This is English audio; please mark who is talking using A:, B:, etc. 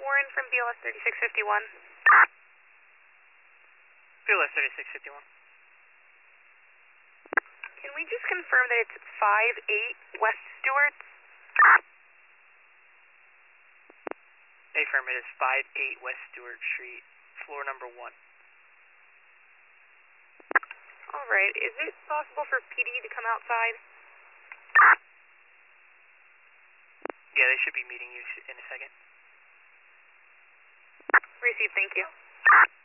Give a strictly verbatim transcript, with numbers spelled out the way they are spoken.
A: Warren from B L S thirty-six fifty-one.
B: B L S thirty-six fifty-one.
A: Can we just confirm that it's five eight West Stewart?
B: Affirmative, five eight West Stewart Street, floor number one.
A: Alright, is it possible for P D to come outside?
B: Yeah, they should be meeting you in a second.
A: Receive, thank you.